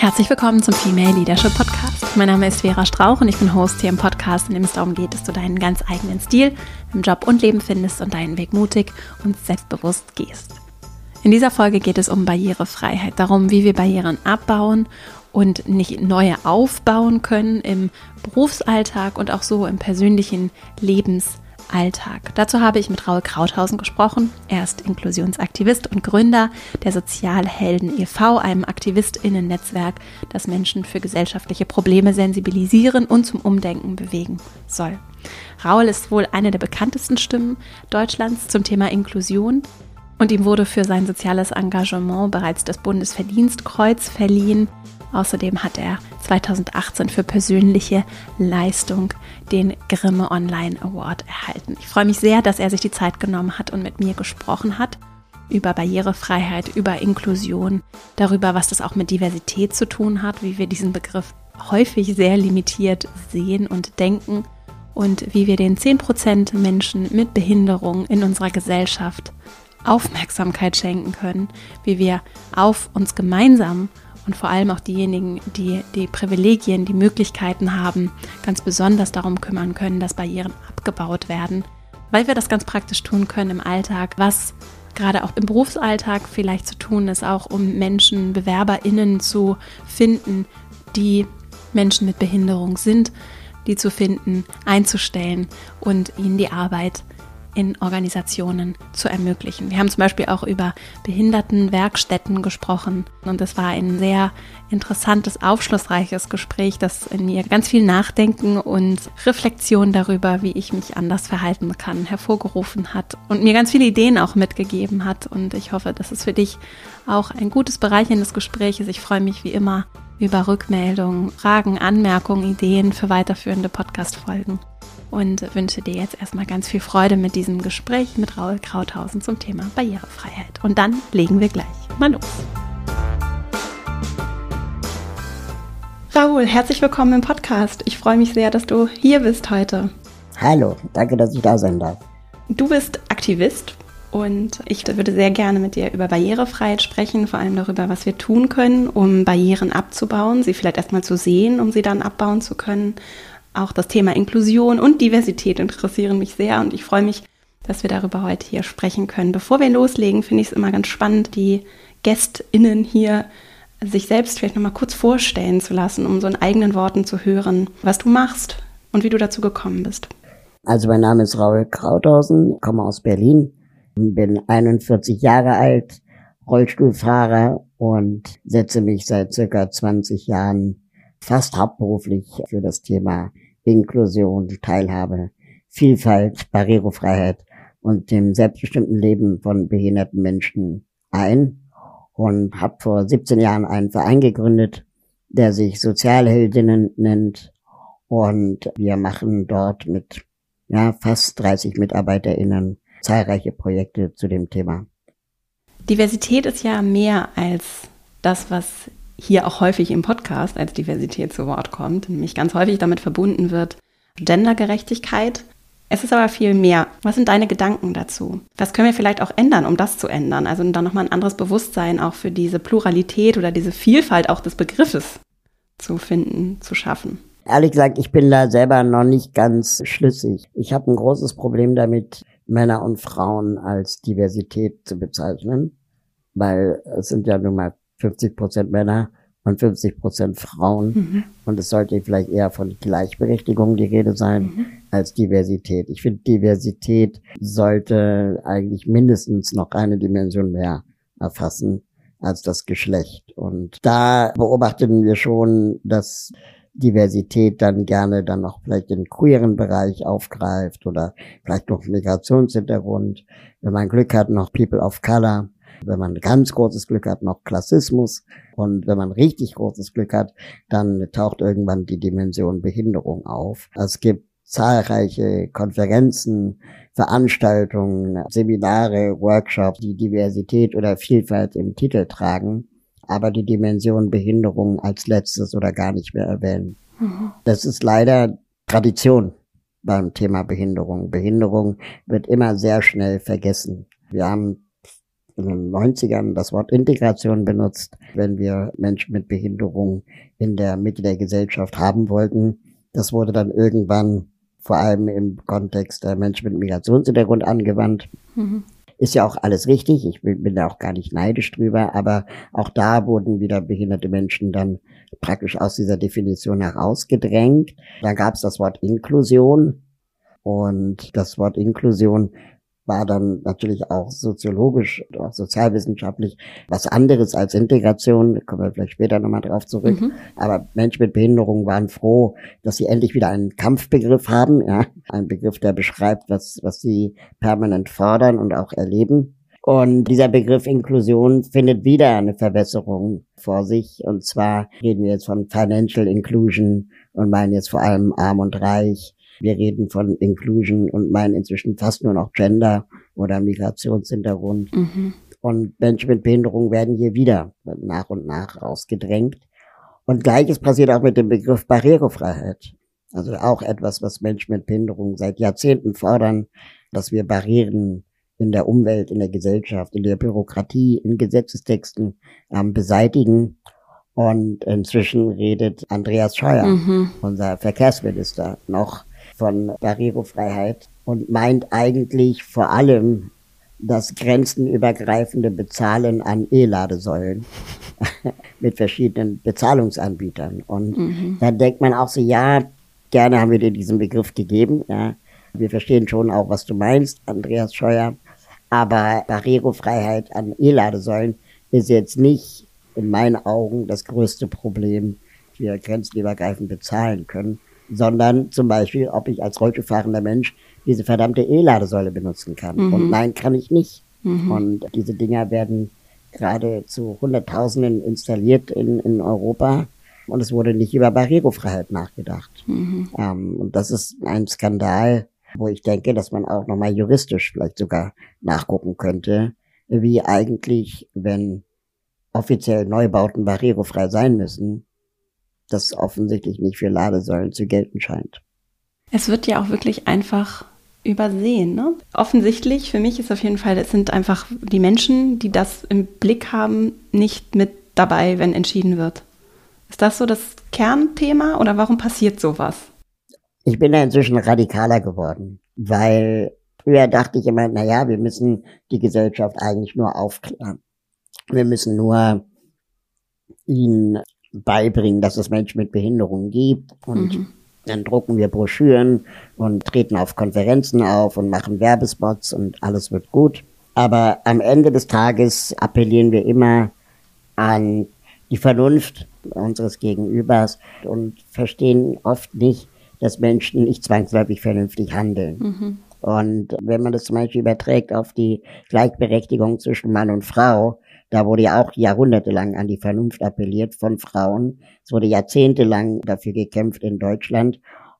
Herzlich willkommen zum Female Leadership Podcast. Mein Name ist Vera Strauch und ich bin Host hier im Podcast, in dem es darum geht, dass du deinen ganz eigenen Stil im Job und Leben findest und deinen Weg mutig und selbstbewusst gehst. In dieser Folge geht es um Barrierefreiheit, darum, wie wir Barrieren abbauen und nicht neue aufbauen können im Berufsalltag und auch so im persönlichen Lebensalltag. Dazu habe ich mit Raul Krauthausen gesprochen. Er ist Inklusionsaktivist und Gründer der Sozialhelden e.V., einem AktivistInnen-Netzwerk, das Menschen für gesellschaftliche Probleme sensibilisieren und zum Umdenken bewegen soll. Raul ist wohl eine der bekanntesten Stimmen Deutschlands zum Thema Inklusion und ihm wurde für sein soziales Engagement bereits das Bundesverdienstkreuz verliehen. Außerdem hat er 2018 für persönliche Leistung den Grimme Online Award erhalten. Ich freue mich sehr, dass er sich die Zeit genommen hat und mit mir gesprochen hat über Barrierefreiheit, über Inklusion, darüber, was das auch mit Diversität zu tun hat, wie wir diesen Begriff häufig sehr limitiert sehen und denken und wie wir den 10% Menschen mit Behinderung in unserer Gesellschaft Aufmerksamkeit schenken können, wie wir auf uns gemeinsam und vor allem auch diejenigen, die die Privilegien, die Möglichkeiten haben, ganz besonders darum kümmern können, dass Barrieren abgebaut werden, weil wir das ganz praktisch tun können im Alltag, was gerade auch im Berufsalltag vielleicht zu tun ist, auch um Menschen, BewerberInnen zu finden, die Menschen mit Behinderung sind, die zu finden, einzustellen und ihnen die Arbeit in Organisationen zu ermöglichen. Wir haben zum Beispiel auch über Behindertenwerkstätten gesprochen und das war ein sehr interessantes, aufschlussreiches Gespräch, das in mir ganz viel Nachdenken und Reflexion darüber, wie ich mich anders verhalten kann, hervorgerufen hat und mir ganz viele Ideen auch mitgegeben hat und ich hoffe, dass es für dich auch ein gutes bereicherndes Gespräch ist. Ich freue mich wie immer über Rückmeldungen, Fragen, Anmerkungen, Ideen für weiterführende Podcast-Folgen. Und wünsche dir jetzt erstmal ganz viel Freude mit diesem Gespräch mit Raul Krauthausen zum Thema Barrierefreiheit. Und dann legen wir gleich mal los. Raul, herzlich willkommen im Podcast. Ich freue mich sehr, dass du hier bist heute. Hallo, danke, dass ich da sein darf. Du bist Aktivist und ich würde sehr gerne mit dir über Barrierefreiheit sprechen, vor allem darüber, was wir tun können, um Barrieren abzubauen, sie vielleicht erstmal zu sehen, um sie dann abbauen zu können. Auch das Thema Inklusion und Diversität interessieren mich sehr und ich freue mich, dass wir darüber heute hier sprechen können. Bevor wir loslegen, finde ich es immer ganz spannend, die GästInnen hier sich selbst vielleicht nochmal kurz vorstellen zu lassen, um so in eigenen Worten zu hören, was du machst und wie du dazu gekommen bist. Also mein Name ist Raul Krauthausen, komme aus Berlin, bin 41 Jahre alt, Rollstuhlfahrer und setze mich seit circa 20 Jahren fast hauptberuflich für das Thema Inklusion, Teilhabe, Vielfalt, Barrierefreiheit und dem selbstbestimmten Leben von behinderten Menschen ein und habe vor 17 Jahren einen Verein gegründet, der sich Sozialheldinnen nennt und wir machen dort mit fast 30 MitarbeiterInnen zahlreiche Projekte zu dem Thema. Diversität ist ja mehr als das, was hier auch häufig im Podcast als Diversität zu Wort kommt, nämlich ganz häufig damit verbunden wird Gendergerechtigkeit. Es ist aber viel mehr. Was sind deine Gedanken dazu? Was können wir vielleicht auch ändern, um das zu ändern? Also dann nochmal ein anderes Bewusstsein auch für diese Pluralität oder diese Vielfalt auch des Begriffes zu finden, zu schaffen. Ehrlich gesagt, ich bin da selber noch nicht ganz schlüssig. Ich habe ein großes Problem damit, Männer und Frauen als Diversität zu bezeichnen, weil es sind ja nun mal 50% Männer und 50% Frauen. Und es sollte vielleicht eher von Gleichberechtigung die Rede sein, als Diversität. Ich finde, Diversität sollte eigentlich mindestens noch eine Dimension mehr erfassen als das Geschlecht. Und da beobachten wir schon, dass Diversität dann gerne dann noch vielleicht den queeren Bereich aufgreift oder vielleicht noch Migrationshintergrund. Wenn man Glück hat, noch People of Color. Wenn man ganz großes Glück hat, noch Klassismus. Und wenn man richtig großes Glück hat, dann taucht irgendwann die Dimension Behinderung auf. Es gibt zahlreiche Konferenzen, Veranstaltungen, Seminare, Workshops, die Diversität oder Vielfalt im Titel tragen, aber die Dimension Behinderung als letztes oder gar nicht mehr erwähnen. Das ist leider Tradition beim Thema Behinderung. Behinderung wird immer sehr schnell vergessen. Wir haben in den 90ern das Wort Integration benutzt, wenn wir Menschen mit Behinderung in der Mitte der Gesellschaft haben wollten. Das wurde dann irgendwann vor allem im Kontext der Menschen mit Migrationshintergrund angewandt. Ist ja auch alles richtig, ich bin da auch gar nicht neidisch drüber, aber auch da wurden wieder behinderte Menschen dann praktisch aus dieser Definition herausgedrängt. Dann gab es das Wort Inklusion und das Wort Inklusion war dann natürlich auch soziologisch, auch sozialwissenschaftlich was anderes als Integration. Da kommen wir vielleicht später nochmal drauf zurück. Aber Menschen mit Behinderung waren froh, dass sie endlich wieder einen Kampfbegriff haben, ja, ein Begriff, der beschreibt, was sie permanent fordern und auch erleben. Und dieser Begriff Inklusion findet wieder eine Verbesserung vor sich. Und zwar reden wir jetzt von Financial Inclusion und meinen jetzt vor allem arm und reich. Wir reden von Inclusion und meinen inzwischen fast nur noch Gender oder Migrationshintergrund. Und Menschen mit Behinderung werden hier wieder nach und nach ausgedrängt. Und Gleiches passiert auch mit dem Begriff Barrierefreiheit. Also auch etwas, was Menschen mit Behinderung seit Jahrzehnten fordern, dass wir Barrieren in der Umwelt, in der Gesellschaft, in der Bürokratie, in Gesetzestexten beseitigen. Und inzwischen redet Andreas Scheuer, unser Verkehrsminister, noch von Barrierefreiheit und meint eigentlich vor allem das grenzenübergreifende Bezahlen an E-Ladesäulen mit verschiedenen Bezahlungsanbietern. Und dann denkt man auch so, ja, gerne haben wir dir diesen Begriff gegeben. Ja. Wir verstehen schon auch, was du meinst, Andreas Scheuer. Aber Barrierefreiheit an E-Ladesäulen ist jetzt nicht in meinen Augen das größte Problem, wir grenzenübergreifend bezahlen können, sondern zum Beispiel, ob ich als Rollstuhlfahrender Mensch diese verdammte E-Ladesäule benutzen kann. Und nein, kann ich nicht. Und diese Dinger werden gerade zu Hunderttausenden installiert in Europa und es wurde nicht über Barrierefreiheit nachgedacht. Und das ist ein Skandal, wo ich denke, dass man auch nochmal juristisch vielleicht sogar nachgucken könnte, wie eigentlich, wenn offiziell Neubauten barrierefrei sein müssen, das offensichtlich nicht für Ladesäulen zu gelten scheint. Es wird ja auch wirklich einfach übersehen, ne? Offensichtlich, für mich ist auf jeden Fall, es sind einfach die Menschen, die das im Blick haben, nicht mit dabei, wenn entschieden wird. Ist das so das Kernthema oder warum passiert sowas? Ich bin da inzwischen radikaler geworden, weil früher dachte ich immer, naja, wir müssen die Gesellschaft eigentlich nur aufklären. Wir müssen nur ihnen beibringen, dass es Menschen mit Behinderungen gibt und dann drucken wir Broschüren und treten auf Konferenzen auf und machen Werbespots und alles wird gut. Aber am Ende des Tages appellieren wir immer an die Vernunft unseres Gegenübers und verstehen oft nicht, dass Menschen nicht zwangsläufig vernünftig handeln. Und wenn man das zum Beispiel überträgt auf die Gleichberechtigung zwischen Mann und Frau, da wurde ja auch jahrhundertelang an die Vernunft appelliert von Frauen. Es wurde jahrzehntelang dafür gekämpft in Deutschland.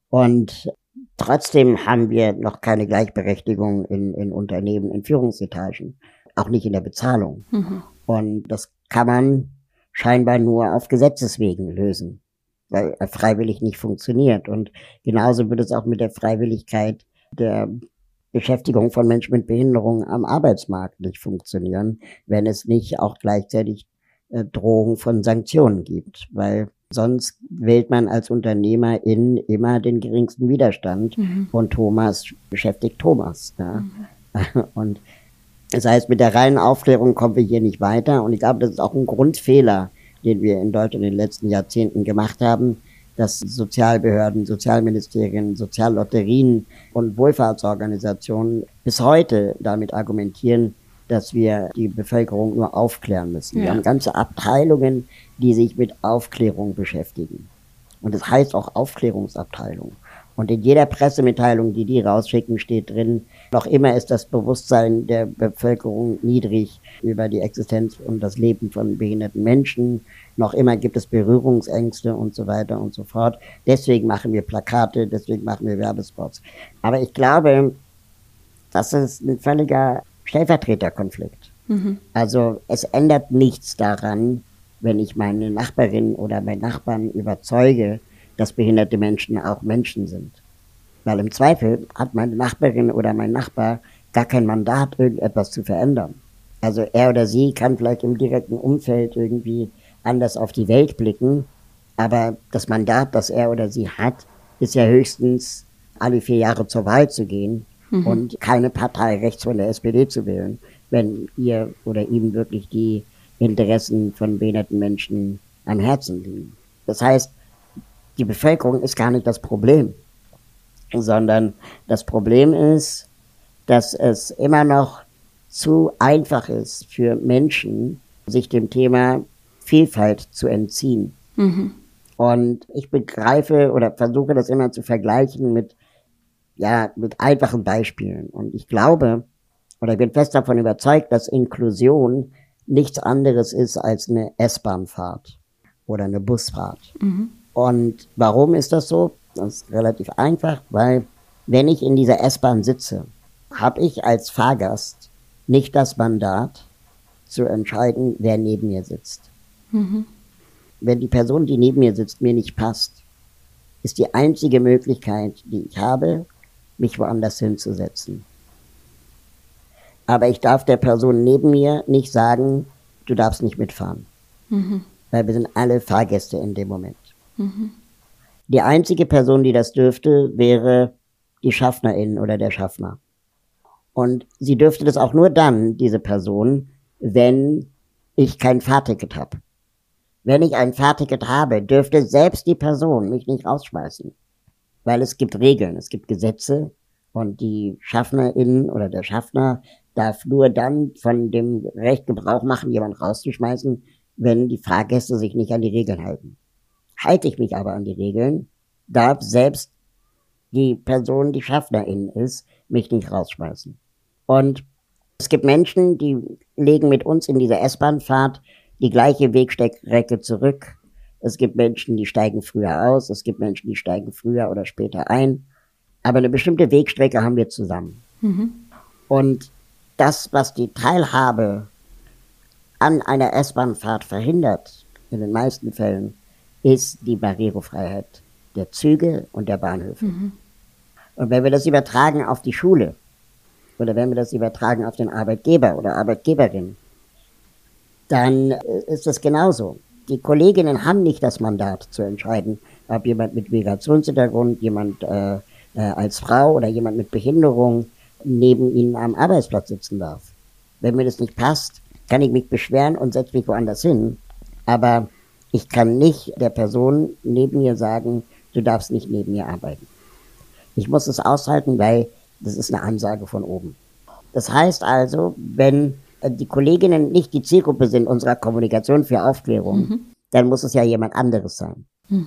Und trotzdem haben wir noch keine Gleichberechtigung in Unternehmen, in Führungsetagen. Auch nicht in der Bezahlung. Und das kann man scheinbar nur auf Gesetzeswegen lösen, weil er freiwillig nicht funktioniert. Und genauso wird es auch mit der Freiwilligkeit der Beschäftigung von Menschen mit Behinderung am Arbeitsmarkt nicht funktionieren, wenn es nicht auch gleichzeitig Drohung von Sanktionen gibt, weil sonst wählt man als Unternehmerin immer den geringsten Widerstand und Thomas beschäftigt Thomas. Ja. Und das heißt, mit der reinen Aufklärung kommen wir hier nicht weiter und ich glaube, das ist auch ein Grundfehler, den wir in Deutschland in den letzten Jahrzehnten gemacht haben, dass Sozialbehörden, Sozialministerien, Soziallotterien und Wohlfahrtsorganisationen bis heute damit argumentieren, dass wir die Bevölkerung nur aufklären müssen. Ja. Wir haben ganze Abteilungen, die sich mit Aufklärung beschäftigen. Und das heißt auch Aufklärungsabteilung. Und in jeder Pressemitteilung, die rausschicken, steht drin, noch immer ist das Bewusstsein der Bevölkerung niedrig über die Existenz und das Leben von behinderten Menschen. Noch immer gibt es Berührungsängste und so weiter und so fort. Deswegen machen wir Plakate, deswegen machen wir Werbespots. Aber ich glaube, das ist ein völliger Stellvertreterkonflikt. Also es ändert nichts daran, wenn ich meine Nachbarin oder meinen Nachbarn überzeuge, dass behinderte Menschen auch Menschen sind. Weil im Zweifel hat meine Nachbarin oder mein Nachbar gar kein Mandat, irgendetwas zu verändern. Also er oder sie kann vielleicht im direkten Umfeld irgendwie anders auf die Welt blicken, aber das Mandat, das er oder sie hat, ist ja höchstens alle 4 Jahre zur Wahl zu gehen und keine Partei rechts von der SPD zu wählen, wenn ihr oder ihm wirklich die Interessen von behinderten Menschen am Herzen liegen. Das heißt, die Bevölkerung ist gar nicht das Problem, sondern das Problem ist, dass es immer noch zu einfach ist für Menschen, sich dem Thema Vielfalt zu entziehen. Und ich begreife oder versuche das immer zu vergleichen mit einfachen Beispielen. Und ich glaube, oder ich bin fest davon überzeugt, dass Inklusion nichts anderes ist als eine S-Bahn-Fahrt oder eine Busfahrt. Und warum ist das so? Das ist relativ einfach, weil wenn ich in dieser S-Bahn sitze, habe ich als Fahrgast nicht das Mandat zu entscheiden, wer neben mir sitzt. Wenn die Person, die neben mir sitzt, mir nicht passt, ist die einzige Möglichkeit, die ich habe, mich woanders hinzusetzen. Aber ich darf der Person neben mir nicht sagen, du darfst nicht mitfahren. Weil wir sind alle Fahrgäste in dem Moment. Die einzige Person, die das dürfte, wäre die Schaffnerin oder der Schaffner. Und sie dürfte das auch nur dann, diese Person, wenn ich kein Fahrticket habe. Wenn ich ein Fahrticket habe, dürfte selbst die Person mich nicht rausschmeißen. Weil es gibt Regeln, es gibt Gesetze und die Schaffnerin oder der Schaffner darf nur dann von dem Recht Gebrauch machen, jemanden rauszuschmeißen, wenn die Fahrgäste sich nicht an die Regeln halten. Halte ich mich aber an die Regeln, darf selbst die Person, die Schaffnerin ist, mich nicht rausschmeißen. Und es gibt Menschen, die legen mit uns in dieser S-Bahn-Fahrt die gleiche Wegstrecke zurück. Es gibt Menschen, die steigen früher aus. Es gibt Menschen, die steigen früher oder später ein. Aber eine bestimmte Wegstrecke haben wir zusammen. Und das, was die Teilhabe an einer S-Bahn-Fahrt verhindert, in den meisten Fällen, ist die Barrierefreiheit der Züge und der Bahnhöfe. Und wenn wir das übertragen auf die Schule oder wenn wir das übertragen auf den Arbeitgeber oder Arbeitgeberin, dann ist es genauso. Die Kolleginnen haben nicht das Mandat zu entscheiden, ob jemand mit Migrationshintergrund, jemand als Frau oder jemand mit Behinderung neben ihnen am Arbeitsplatz sitzen darf. Wenn mir das nicht passt, kann ich mich beschweren und setze mich woanders hin. Aber ich kann nicht der Person neben mir sagen, du darfst nicht neben mir arbeiten. Ich muss es aushalten, weil das ist eine Ansage von oben. Das heißt also, wenn die Kolleginnen nicht die Zielgruppe sind unserer Kommunikation für Aufklärung, dann muss es ja jemand anderes sein.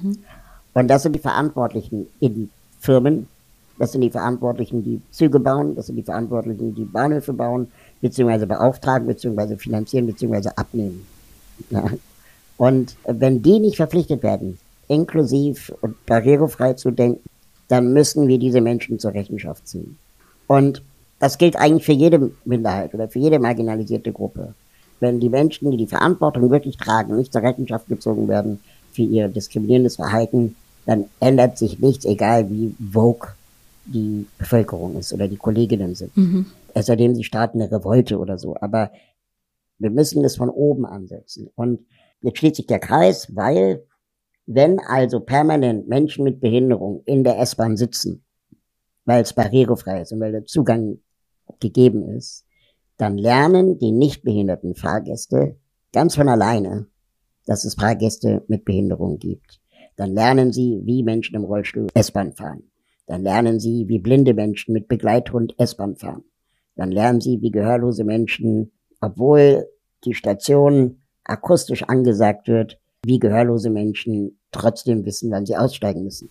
Und das sind die Verantwortlichen in Firmen, das sind die Verantwortlichen, die Züge bauen, das sind die Verantwortlichen, die Bahnhöfe bauen, beziehungsweise beauftragen, beziehungsweise finanzieren, beziehungsweise abnehmen. Ja. Und wenn die nicht verpflichtet werden, inklusiv und barrierefrei zu denken, dann müssen wir diese Menschen zur Rechenschaft ziehen. Und das gilt eigentlich für jede Minderheit oder für jede marginalisierte Gruppe. Wenn die Menschen, die die Verantwortung wirklich tragen, nicht zur Rechenschaft gezogen werden für ihr diskriminierendes Verhalten, dann ändert sich nichts, egal wie vogue die Bevölkerung ist oder die Kolleginnen sind. Es sei denn, sie starten eine Revolte oder so. Aber wir müssen es von oben ansetzen. Und jetzt schließt sich der Kreis, weil wenn also permanent Menschen mit Behinderung in der S-Bahn sitzen, weil es barrierefrei ist und weil der Zugang gegeben ist, dann lernen die nicht behinderten Fahrgäste ganz von alleine, dass es Fahrgäste mit Behinderung gibt. Dann lernen sie, wie Menschen im Rollstuhl S-Bahn fahren. Dann lernen sie, wie blinde Menschen mit Begleithund S-Bahn fahren. Dann lernen sie, wie gehörlose Menschen, obwohl die Station akustisch angesagt wird, wie gehörlose Menschen trotzdem wissen, wann sie aussteigen müssen.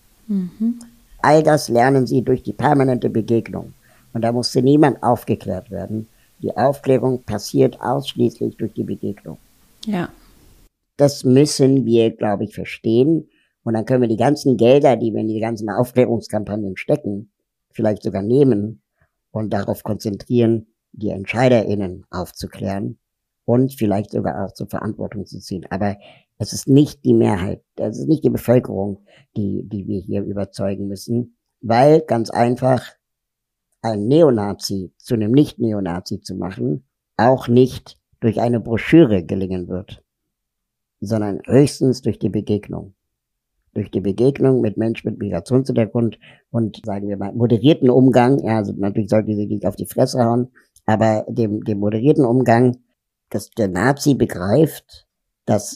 All das lernen sie durch die permanente Begegnung. Und da musste niemand aufgeklärt werden. Die Aufklärung passiert ausschließlich durch die Begegnung. Ja. Das müssen wir, glaube ich, verstehen. Und dann können wir die ganzen Gelder, die wir in die ganzen Aufklärungskampagnen stecken, vielleicht sogar nehmen und darauf konzentrieren, die EntscheiderInnen aufzuklären und vielleicht sogar auch zur Verantwortung zu ziehen. Aber es ist nicht die Mehrheit, es ist nicht die Bevölkerung, die wir hier überzeugen müssen, weil ganz einfach ein Neonazi zu einem Nicht-Neonazi zu machen, auch nicht durch eine Broschüre gelingen wird, sondern höchstens durch die Begegnung. Durch die Begegnung mit Menschen mit Migrationshintergrund und, sagen wir mal, moderierten Umgang. Ja, also natürlich sollten sie nicht auf die Fresse hauen, aber dem moderierten Umgang, dass der Nazi begreift, dass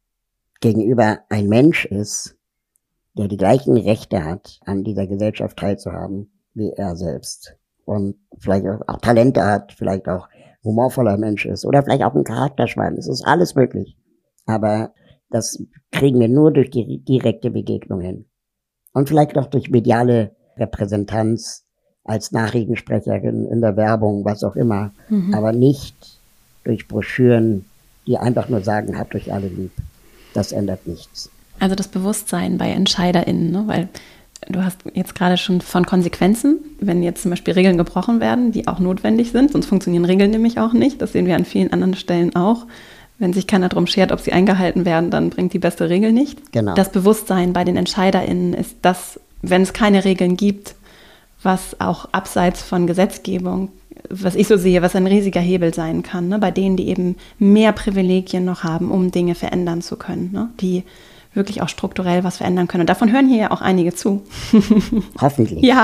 gegenüber ein Mensch ist, der die gleichen Rechte hat, an dieser Gesellschaft teilzuhaben, wie er selbst. Und vielleicht auch Talente hat, vielleicht auch humorvoller Mensch ist oder vielleicht auch ein Charakterschwein. Es ist alles möglich. Aber das kriegen wir nur durch die direkte Begegnung hin. Und vielleicht auch durch mediale Repräsentanz als Nachrichtensprecherin in der Werbung, was auch immer. Aber nicht durch Broschüren, die einfach nur sagen, habt euch alle lieb. Das ändert nichts. Also das Bewusstsein bei EntscheiderInnen, ne? Weil du hast jetzt gerade schon von Konsequenzen, wenn jetzt zum Beispiel Regeln gebrochen werden, die auch notwendig sind, sonst funktionieren Regeln nämlich auch nicht. Das sehen wir an vielen anderen Stellen auch. Wenn sich keiner darum schert, ob sie eingehalten werden, dann bringt die beste Regel nicht. Genau. Das Bewusstsein bei den EntscheiderInnen ist das, wenn es keine Regeln gibt, was auch abseits von Gesetzgebung, was ich so sehe, was ein riesiger Hebel sein kann, ne? Bei denen, die eben mehr Privilegien noch haben, um Dinge verändern zu können, ne? Die wirklich auch strukturell was verändern können. Und davon hören hier ja auch einige zu. Hoffentlich. Ja,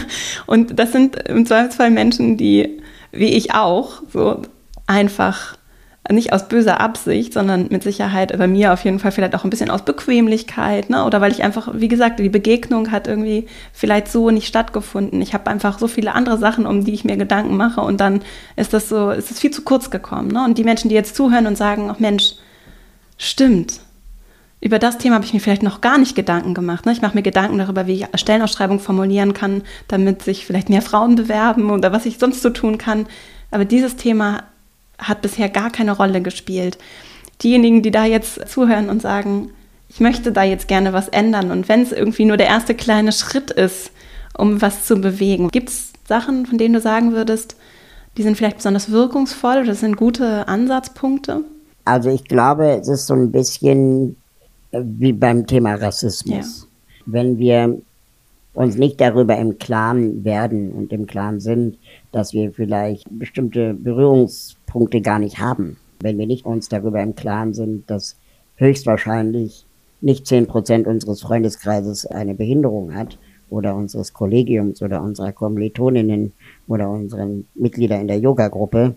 und das sind im Zweifelsfall Menschen, die, wie ich auch, so einfach nicht aus böser Absicht, sondern mit Sicherheit bei mir auf jeden Fall vielleicht auch ein bisschen aus Bequemlichkeit, ne? Oder weil ich einfach, wie gesagt, die Begegnung hat irgendwie vielleicht so nicht stattgefunden. Ich habe einfach so viele andere Sachen, um die ich mir Gedanken mache und dann ist es viel zu kurz gekommen, ne? Und die Menschen, die jetzt zuhören und sagen, ach Mensch, stimmt, über das Thema habe ich mir vielleicht noch gar nicht Gedanken gemacht, ne? Ich mache mir Gedanken darüber, wie ich Stellenausschreibung formulieren kann, damit sich vielleicht mehr Frauen bewerben oder was ich sonst so tun kann. Aber dieses Thema hat bisher gar keine Rolle gespielt. Diejenigen, die da jetzt zuhören und sagen, ich möchte da jetzt gerne was ändern und wenn es irgendwie nur der erste kleine Schritt ist, um was zu bewegen. Gibt es Sachen, von denen du sagen würdest, die sind vielleicht besonders wirkungsvoll oder das sind gute Ansatzpunkte? Also ich glaube, es ist so ein bisschen wie beim Thema Rassismus. Ja. Wenn wir uns nicht darüber im Klaren werden und im Klaren sind, dass wir vielleicht bestimmte Berührungspunkte gar nicht haben. Wenn wir nicht uns darüber im Klaren sind, dass höchstwahrscheinlich nicht 10% unseres Freundeskreises eine Behinderung hat oder unseres Kollegiums oder unserer Kommilitoninnen oder unseren Mitglieder in der Yoga-Gruppe,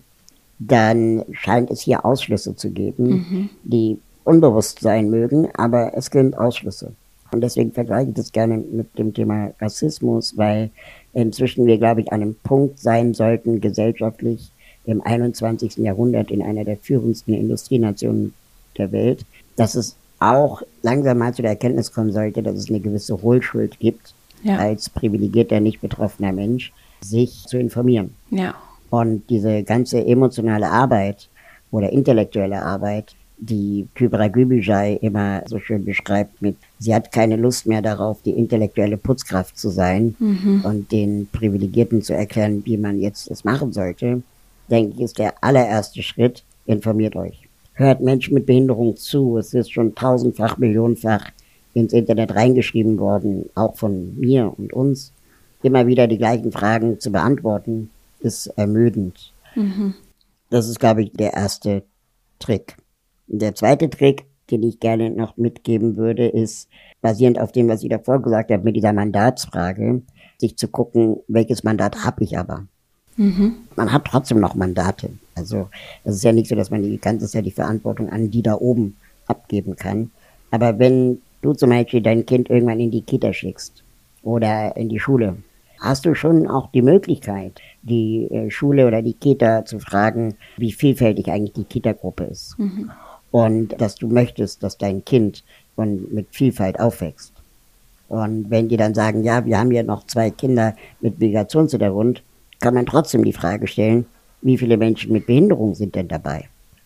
dann scheint es hier Ausschlüsse zu geben, die unbewusst sein mögen, aber es sind Ausschlüsse. Und deswegen vergleiche ich das gerne mit dem Thema Rassismus, weil inzwischen wir, glaube ich, an einem Punkt sein sollten, gesellschaftlich im 21. Jahrhundert in einer der führendsten Industrienationen der Welt, dass es auch langsam mal zu der Erkenntnis kommen sollte, dass es eine gewisse Hohlschuld gibt, als privilegierter, nicht betroffener Mensch, sich zu informieren. Ja. Und diese ganze emotionale Arbeit oder intellektuelle Arbeit, die Kübra Gülbüzay immer so schön beschreibt mit, sie hat keine Lust mehr darauf, die intellektuelle Putzkraft zu sein und den Privilegierten zu erklären, wie man jetzt es machen sollte, denke ich, ist der allererste Schritt, informiert euch. Hört Menschen mit Behinderung zu, es ist schon tausendfach, millionenfach ins Internet reingeschrieben worden, auch von mir und uns. Immer wieder die gleichen Fragen zu beantworten, ist ermüdend. Das ist, glaube ich, der erste Trick. Der zweite Trick, den ich gerne noch mitgeben würde, ist, basierend auf dem, was ich davor gesagt habe, mit dieser Mandatsfrage, sich zu gucken, welches Mandat habe ich aber. Man hat trotzdem noch Mandate. Also es ist ja nicht so, dass man die ganze Zeit die Verantwortung an die da oben abgeben kann. Aber wenn du zum Beispiel dein Kind irgendwann in die Kita schickst oder in die Schule, hast du schon auch die Möglichkeit, die Schule oder die Kita zu fragen, wie vielfältig eigentlich die Kita-Gruppe ist. Und dass du möchtest, dass dein Kind mit Vielfalt aufwächst. Und wenn die dann sagen, ja, wir haben ja noch 2 Kinder mit Migrationshintergrund, kann man trotzdem die Frage stellen, wie viele Menschen mit Behinderung sind denn dabei?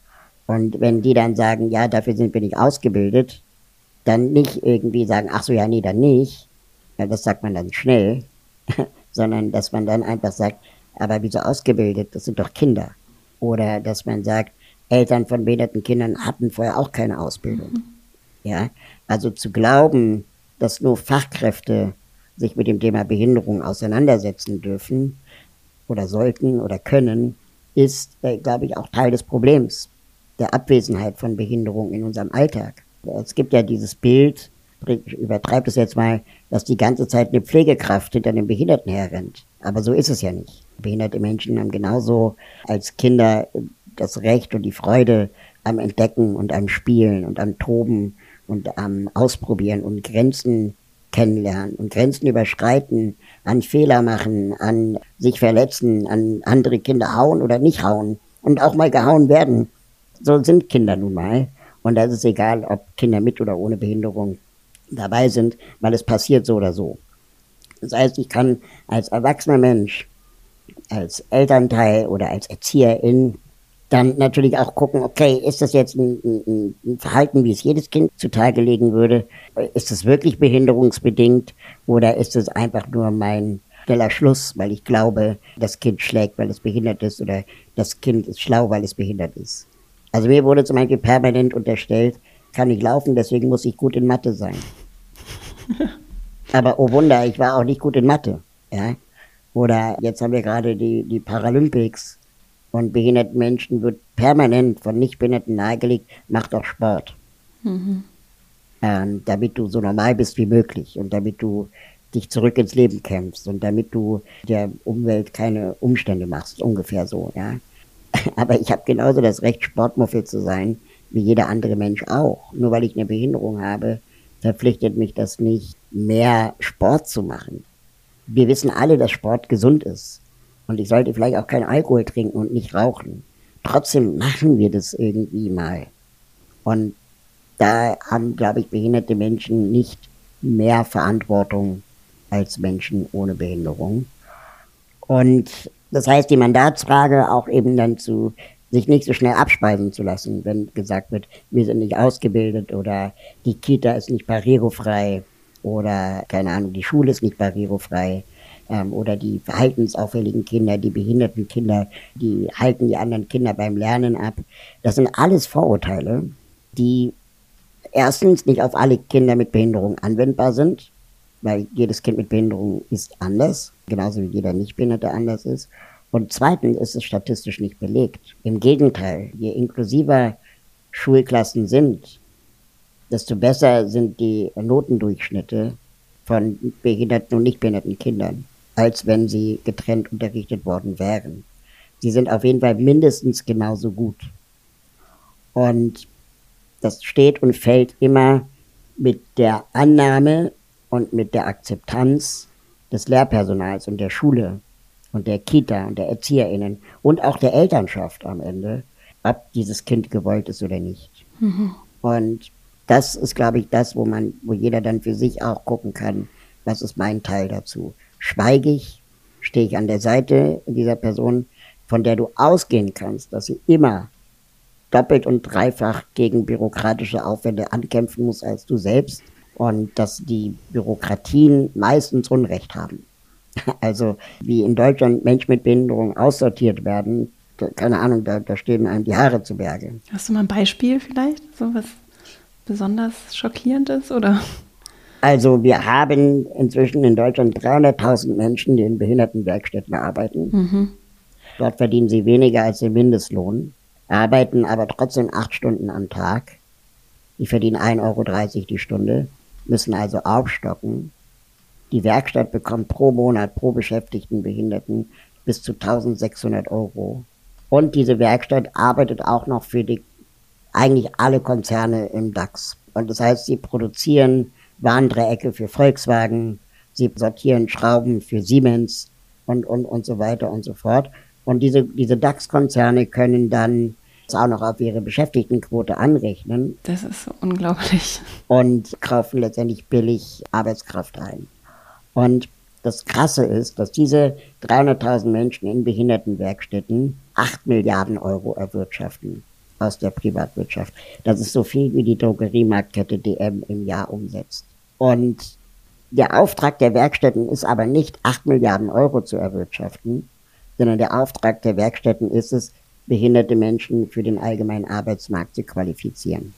Und wenn die dann sagen, ja, dafür sind wir nicht ausgebildet, dann nicht irgendwie sagen, ach so, ja, nee, dann nicht. Ja, das sagt man dann schnell, sondern dass man dann einfach sagt, aber wieso ausgebildet, das sind doch Kinder. Oder dass man sagt, Eltern von behinderten Kindern hatten vorher auch keine Ausbildung. Ja, also zu glauben, dass nur Fachkräfte sich mit dem Thema Behinderung auseinandersetzen dürfen oder sollten oder können, ist, glaube ich, auch Teil des Problems, der Abwesenheit von Behinderung in unserem Alltag. Es gibt ja dieses Bild, ich übertreibe es jetzt mal, dass die ganze Zeit eine Pflegekraft hinter einem Behinderten herrennt. Aber so ist es ja nicht. Behinderte Menschen haben genauso als Kinder das Recht und die Freude am Entdecken und am Spielen und am Toben und am Ausprobieren und Grenzen kennenlernen und Grenzen überschreiten, an Fehler machen, an sich verletzen, an andere Kinder hauen oder nicht hauen und auch mal gehauen werden. So sind Kinder nun mal. Und da ist es egal, ob Kinder mit oder ohne Behinderung dabei sind, weil es passiert so oder so. Das heißt, ich kann als erwachsener Mensch, als Elternteil oder als Erzieherin dann natürlich auch gucken, okay, ist das jetzt ein Verhalten, wie es jedes Kind zutage legen würde? Ist es wirklich behinderungsbedingt oder ist es einfach nur mein schneller Schluss, weil ich glaube, das Kind schlägt, weil es behindert ist oder das Kind ist schlau, weil es behindert ist? Also mir wurde zum Beispiel permanent unterstellt, kann nicht laufen, deswegen muss ich gut in Mathe sein. Aber oh Wunder, ich war auch nicht gut in Mathe. Ja? Oder jetzt haben wir gerade die Paralympics. Und behinderten Menschen wird permanent von Nichtbehinderten nahegelegt, mach doch Sport. Damit du so normal bist wie möglich und damit du dich zurück ins Leben kämpfst und damit du der Umwelt keine Umstände machst, ungefähr so. Ja. Aber ich habe genauso das Recht, Sportmuffel zu sein, wie jeder andere Mensch auch. Nur weil ich eine Behinderung habe, verpflichtet mich das nicht, mehr Sport zu machen. Wir wissen alle, dass Sport gesund ist. Und ich sollte vielleicht auch keinen Alkohol trinken und nicht rauchen. Trotzdem machen wir das irgendwie mal. Und da haben, glaube ich, behinderte Menschen nicht mehr Verantwortung als Menschen ohne Behinderung. Und das heißt, die Mandatsfrage auch eben dann sich nicht so schnell abspeisen zu lassen, wenn gesagt wird, wir sind nicht ausgebildet oder die Kita ist nicht barrierefrei oder, keine Ahnung, die Schule ist nicht barrierefrei. Oder die verhaltensauffälligen Kinder, die behinderten Kinder, die halten die anderen Kinder beim Lernen ab. Das sind alles Vorurteile, die erstens nicht auf alle Kinder mit Behinderung anwendbar sind, weil jedes Kind mit Behinderung ist anders, genauso wie jeder Nichtbehinderte anders ist. Und zweitens ist es statistisch nicht belegt. Im Gegenteil, je inklusiver Schulklassen sind, desto besser sind die Notendurchschnitte von behinderten und nichtbehinderten Kindern, als wenn sie getrennt unterrichtet worden wären. Sie sind auf jeden Fall mindestens genauso gut. Und das steht und fällt immer mit der Annahme und mit der Akzeptanz des Lehrpersonals und der Schule und der Kita und der ErzieherInnen und auch der Elternschaft am Ende, ob dieses Kind gewollt ist oder nicht. Und das ist, glaube ich, das, wo jeder dann für sich auch gucken kann, was ist mein Teil dazu. Schweige ich, stehe ich an der Seite dieser Person, von der du ausgehen kannst, dass sie immer doppelt und dreifach gegen bürokratische Aufwände ankämpfen muss als du selbst und dass die Bürokratien meistens Unrecht haben. Also wie in Deutschland Menschen mit Behinderung aussortiert werden, keine Ahnung, da stehen einem die Haare zu Berge. Hast du mal ein Beispiel vielleicht, so was besonders schockierendes oder? Also wir haben inzwischen in Deutschland 300.000 Menschen, die in Behindertenwerkstätten arbeiten. Dort verdienen sie weniger als den Mindestlohn, arbeiten aber trotzdem 8 Stunden am Tag. Die verdienen 1,30 € die Stunde, müssen also aufstocken. Die Werkstatt bekommt pro Monat, pro beschäftigten Behinderten bis zu 1.600 €. Und diese Werkstatt arbeitet auch noch für eigentlich alle Konzerne im DAX. Und das heißt, sie produzieren Warndreiecke für Volkswagen, sie sortieren Schrauben für Siemens und so weiter und so fort. Und diese DAX-Konzerne können dann auch noch auf ihre Beschäftigtenquote anrechnen. Das ist so unglaublich. Und kaufen letztendlich billig Arbeitskraft ein. Und das Krasse ist, dass diese 300.000 Menschen in Behindertenwerkstätten 8 Milliarden € erwirtschaften aus der Privatwirtschaft. Das ist so viel, wie die Drogeriemarktkette DM im Jahr umsetzt. Und der Auftrag der Werkstätten ist aber nicht 8 Milliarden € zu erwirtschaften, sondern der Auftrag der Werkstätten ist es, behinderte Menschen für den allgemeinen Arbeitsmarkt zu qualifizieren.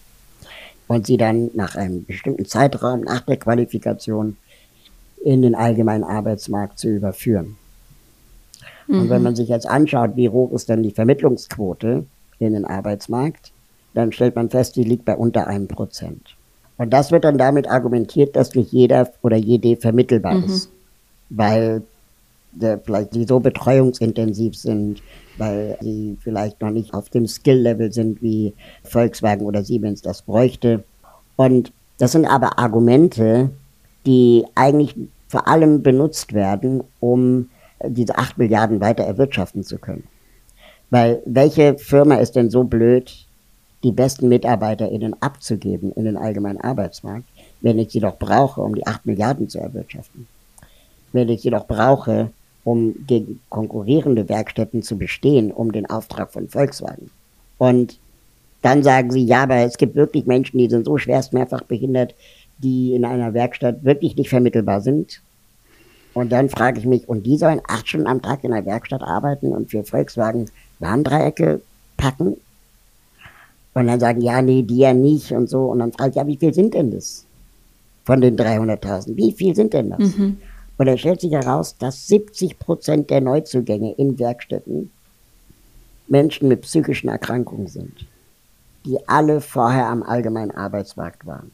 Und sie dann nach einem bestimmten Zeitraum, nach der Qualifikation, in den allgemeinen Arbeitsmarkt zu überführen. Und wenn man sich jetzt anschaut, wie hoch ist denn die Vermittlungsquote in den Arbeitsmarkt, dann stellt man fest, die liegt bei unter 1%. Und das wird dann damit argumentiert, dass nicht jeder oder jede vermittelbar ist, weil vielleicht die so betreuungsintensiv sind, weil sie vielleicht noch nicht auf dem Skill-Level sind, wie Volkswagen oder Siemens das bräuchte. Und das sind aber Argumente, die eigentlich vor allem benutzt werden, um diese 8 Milliarden weiter erwirtschaften zu können. Weil welche Firma ist denn so blöd, die besten MitarbeiterInnen abzugeben in den allgemeinen Arbeitsmarkt, wenn ich sie doch brauche, um die 8 Milliarden zu erwirtschaften? Wenn ich sie doch brauche, um gegen konkurrierende Werkstätten zu bestehen, um den Auftrag von Volkswagen. Und dann sagen sie, ja, aber es gibt wirklich Menschen, die sind so schwerst mehrfach behindert, die in einer Werkstatt wirklich nicht vermittelbar sind. Und dann frage ich mich, und die sollen 8 Stunden am Tag in der Werkstatt arbeiten und für Volkswagen Warndreiecke packen? Und dann sagen, ja, nee, die ja nicht und so. Und dann frage ich, ja, wie viel sind denn das? Von den 300.000, wie viel sind denn das? Und dann stellt sich heraus, dass 70% der Neuzugänge in Werkstätten Menschen mit psychischen Erkrankungen sind, die alle vorher am allgemeinen Arbeitsmarkt waren.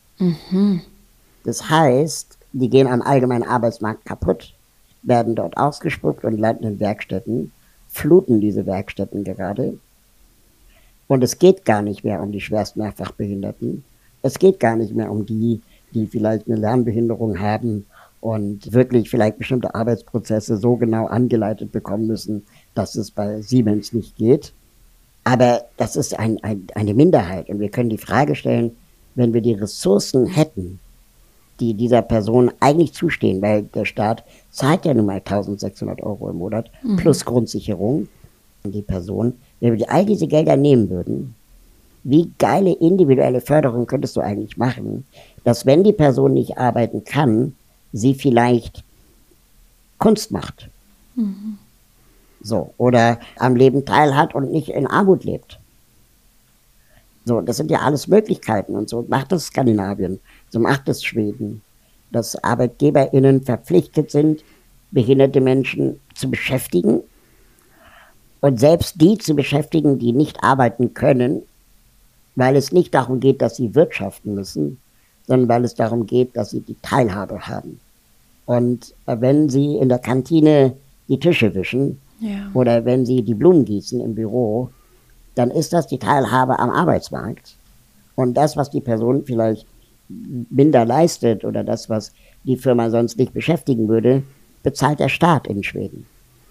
Das heißt, die gehen am allgemeinen Arbeitsmarkt kaputt, werden dort ausgespuckt und landen in Werkstätten, fluten diese Werkstätten gerade. Und es geht gar nicht mehr um die schwerst Mehrfachbehinderten. Es geht gar nicht mehr um die, die vielleicht eine Lernbehinderung haben und wirklich vielleicht bestimmte Arbeitsprozesse so genau angeleitet bekommen müssen, dass es bei Siemens nicht geht. Aber das ist eine Minderheit. Und wir können die Frage stellen, wenn wir die Ressourcen hätten, die dieser Person eigentlich zustehen, weil der Staat zahlt ja nun mal 1.600 € im Monat plus Grundsicherung an die Person. Wenn wir all diese Gelder nehmen würden, wie geile individuelle Förderung könntest du eigentlich machen, dass wenn die Person nicht arbeiten kann, sie vielleicht Kunst macht. So, oder am Leben teilhat und nicht in Armut lebt. So, das sind ja alles Möglichkeiten und so macht es Skandinavien, so macht es Schweden, dass ArbeitgeberInnen verpflichtet sind, behinderte Menschen zu beschäftigen und selbst die zu beschäftigen, die nicht arbeiten können, weil es nicht darum geht, dass sie wirtschaften müssen, sondern weil es darum geht, dass sie die Teilhabe haben. Und wenn sie in der Kantine die Tische wischen oder wenn sie die Blumen gießen im Büro, dann ist das die Teilhabe am Arbeitsmarkt. Und das, was die Person vielleicht minder leistet oder das, was die Firma sonst nicht beschäftigen würde, bezahlt der Staat in Schweden.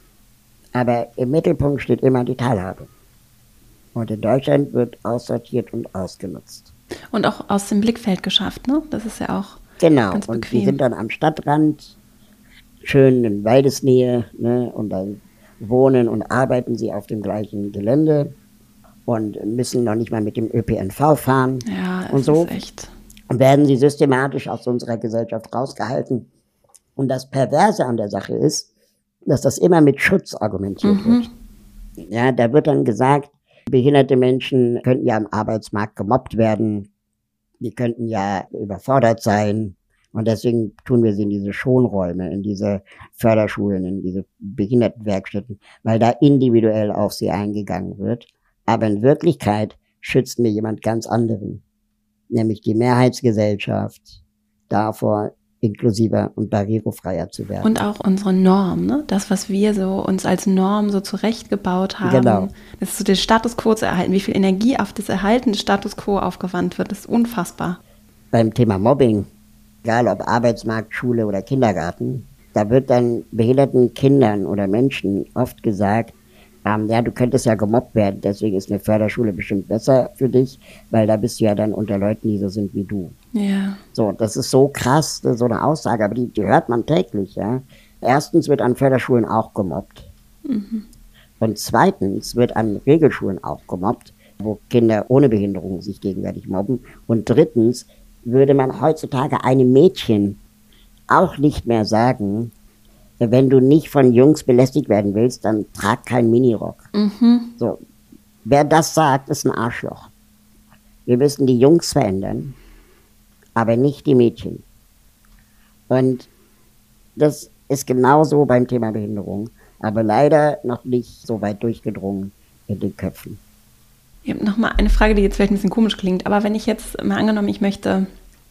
Aber im Mittelpunkt steht immer die Teilhabe. Und in Deutschland wird aussortiert und ausgenutzt. Und auch aus dem Blickfeld geschafft, ne? Das ist ja auch ganz bequem. Und die sind dann am Stadtrand, schön in Waldesnähe, ne? Und dann wohnen und arbeiten sie auf dem gleichen Gelände und müssen noch nicht mal mit dem ÖPNV fahren. Ja, und so ist echt. Und werden sie systematisch aus unserer Gesellschaft rausgehalten. Und das Perverse an der Sache ist, dass das immer mit Schutz argumentiert wird. Ja, da wird dann gesagt, behinderte Menschen könnten ja am Arbeitsmarkt gemobbt werden, die könnten ja überfordert sein und deswegen tun wir sie in diese Schonräume, in diese Förderschulen, in diese Behindertenwerkstätten, weil da individuell auf sie eingegangen wird. Aber in Wirklichkeit schützt mir jemand ganz anderen, nämlich die Mehrheitsgesellschaft davor, inklusiver und barrierefreier zu werden. Und auch unsere Norm, ne? Das, was wir so uns als Norm so zurechtgebaut haben. Genau. Das ist so den Status quo zu erhalten. Wie viel Energie auf das Erhalten des Status quo aufgewandt wird, ist unfassbar. Beim Thema Mobbing, egal ob Arbeitsmarkt, Schule oder Kindergarten, da wird dann behinderten Kindern oder Menschen oft gesagt, ja, du könntest ja gemobbt werden, deswegen ist eine Förderschule bestimmt besser für dich, weil da bist du ja dann unter Leuten, die so sind wie du. Ja. So, das ist so krass, so eine Aussage, aber die hört man täglich, ja. Erstens wird an Förderschulen auch gemobbt. Und zweitens wird an Regelschulen auch gemobbt, wo Kinder ohne Behinderung sich gegenseitig mobben. Und drittens würde man heutzutage einem Mädchen auch nicht mehr sagen, wenn du nicht von Jungs belästigt werden willst, dann trag keinen Minirock. So, wer das sagt, ist ein Arschloch. Wir müssen die Jungs verändern, aber nicht die Mädchen. Und das ist genauso beim Thema Behinderung. aber leider noch nicht so weit durchgedrungen in den Köpfen. Ich habe nochmal eine Frage, die jetzt vielleicht ein bisschen komisch klingt, aber wenn ich jetzt mal angenommen, ich möchte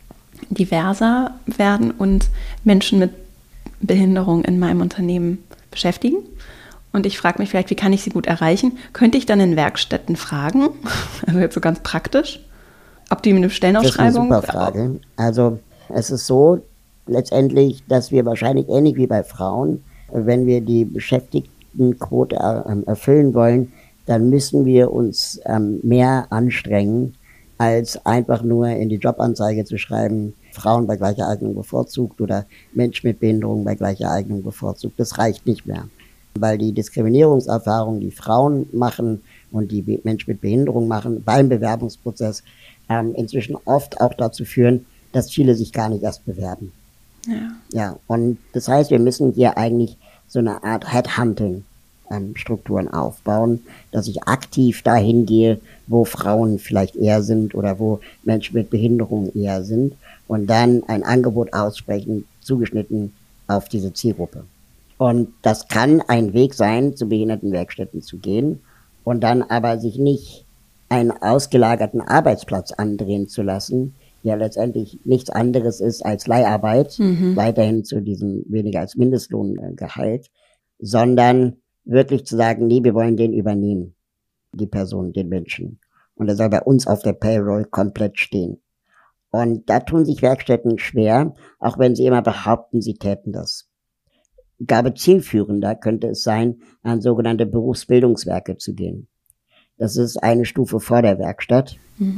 diverser werden und Menschen mit Behinderung in meinem Unternehmen beschäftigen und ich frage mich vielleicht, wie kann ich sie gut erreichen, könnte ich dann in Werkstätten fragen, also jetzt so ganz praktisch, ob die mit einer Stellenausschreibung... Das ist eine super Frage. Also es ist so letztendlich, dass wir wahrscheinlich ähnlich wie bei Frauen, wenn wir die Beschäftigtenquote erfüllen wollen, dann müssen wir uns mehr anstrengen, als einfach nur in die Jobanzeige zu schreiben, Frauen bei gleicher Eignung bevorzugt oder Menschen mit Behinderung bei gleicher Eignung bevorzugt. Das reicht nicht mehr, weil die Diskriminierungserfahrungen, die Frauen machen und die Menschen mit Behinderung machen beim Bewerbungsprozess, inzwischen oft auch dazu führen, dass viele sich gar nicht erst bewerben. Ja, und das heißt, wir müssen hier eigentlich so eine Art Headhunting Strukturen aufbauen, dass ich aktiv dahin gehe, wo Frauen vielleicht eher sind oder wo Menschen mit Behinderung eher sind und dann ein Angebot aussprechen, zugeschnitten auf diese Zielgruppe. Und das kann ein Weg sein, zu Behindertenwerkstätten zu gehen und dann aber sich nicht einen ausgelagerten Arbeitsplatz andrehen zu lassen, der letztendlich nichts anderes ist als Leiharbeit, weiterhin zu diesem weniger als Mindestlohngehalt, sondern wirklich zu sagen, nee, wir wollen den übernehmen, die Person, den Menschen. Und er soll bei uns auf der Payroll komplett stehen. Und da tun sich Werkstätten schwer, auch wenn sie immer behaupten, sie täten das. Ich glaube, zielführender könnte es sein, an sogenannte Berufsbildungswerke zu gehen. Das ist eine Stufe vor der Werkstatt,